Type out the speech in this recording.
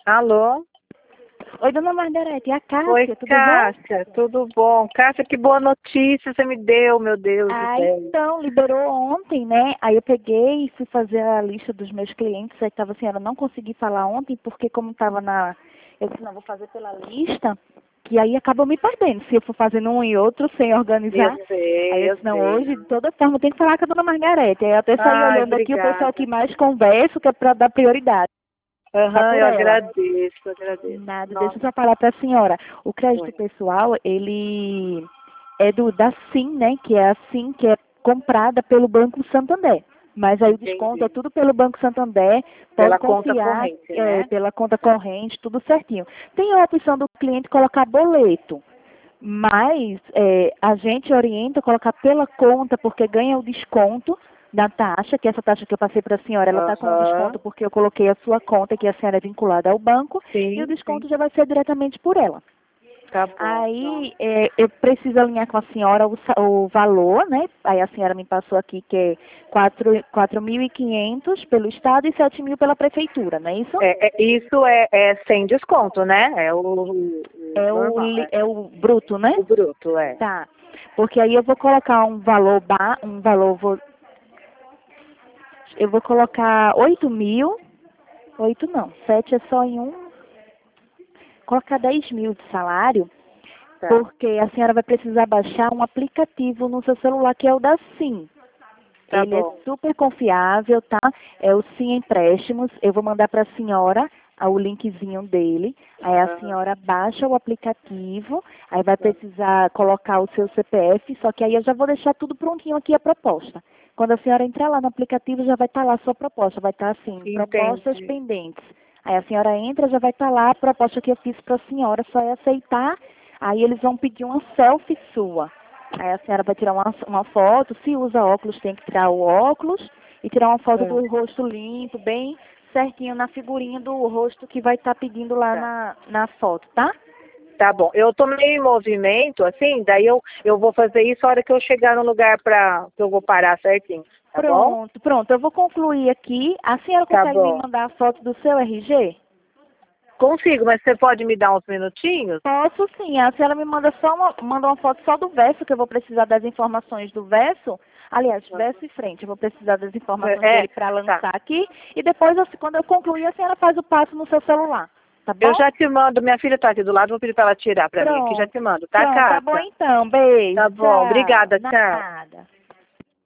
Alô? Oi, dona Margarete, é a Oi, Cássia, tudo bom? Cássia, tudo bom? Cássia, que boa notícia você me deu, meu Deus do Ah, céu. então, liberou ontem, né? Aí eu peguei e fui fazer a lista dos meus clientes, aí estava assim, eu não consegui falar ontem, porque como estava na... Eu disse, não, vou fazer pela lista, que aí acabou me perdendo, se eu for fazendo um e outro sem organizar. Aí eu Eu disse, não, sei. hoje, de toda forma, tem que falar com a dona Margarete. Aí eu até saí Ai, olhando aqui o pessoal obrigada. que mais conversa, que é para dar prioridade, tá Aham, por eu ela. agradeço, eu agradeço. Nada, deixa Nossa, eu só falar para a senhora. O crédito oi. pessoal, ele é da SIM, né? Que é a SIM que é comprada pelo Banco Santander. Mas aí o desconto é Entendi. tudo pelo Banco Santander, pode Pela conta confiar, corrente, né? pela conta corrente, tudo certinho. Tem a opção do cliente colocar boleto, mas a gente orienta a colocar pela conta, porque ganha o desconto da taxa, que essa taxa que eu passei para a senhora, ela está com Aham, desconto porque eu coloquei a sua conta, que a senhora é vinculada ao banco, e o sim, sim. desconto já vai ser diretamente por ela. Tá bom. Nossa. Aí eu preciso alinhar com a senhora o valor, né? Aí a senhora me passou aqui que é 4.500 pelo Estado e 7.000 pela Prefeitura, não é isso? Isso é sem desconto, né? É o normal, É o bruto, né? o bruto, é. Tá. Porque aí eu vou colocar um valor, eu vou colocar 8.000, 8 não, 7 é só em um, colocar 10.000 de salário, Tá, porque a senhora vai precisar baixar um aplicativo no seu celular que é o da SIM. tá Ele é bom. super confiável, tá? É o Sim Empréstimos. Eu vou mandar para a senhora o linkzinho dele. Aí a Aham, senhora baixa o aplicativo, aí vai tá. precisar colocar o seu CPF, só que aí eu já vou deixar tudo prontinho aqui a proposta. Quando a senhora entrar lá no aplicativo, já vai estar lá a sua proposta, vai estar assim, propostas Entendi. pendentes. Aí a senhora entra, já vai estar lá a proposta que eu fiz para a senhora, só é aceitar. Aí eles vão pedir uma selfie sua. Aí a senhora vai tirar uma foto, se usa óculos, tem que tirar o óculos e tirar uma foto Ah, do rosto limpo, bem certinho na figurinha do rosto que vai estar pedindo lá tá. na foto, tá? Tá bom. Eu tô meio em movimento, assim, daí eu vou fazer isso a hora que eu chegar no lugar que eu vou parar certinho. Tá bom? Pronto, pronto. Eu vou concluir aqui. A senhora Tá consegue me bom. mandar a foto do seu RG? Consigo, mas você pode me dar uns minutinhos? Posso sim. A senhora me manda manda uma foto só do verso, que eu vou precisar das informações do verso. Aliás, verso e frente. Eu vou precisar das informações É, dele para tá. lançar aqui. E depois, quando eu concluir, a senhora faz o passo no seu celular. Tá Eu bom? já te mando, minha filha tá aqui do lado, vou pedir pra ela tirar pra mim aqui, já Pronto. te mando, tá, Pronto, tá bom Cássia? então. Beijo, Tá bom, tchau. obrigada, tchau. Nada.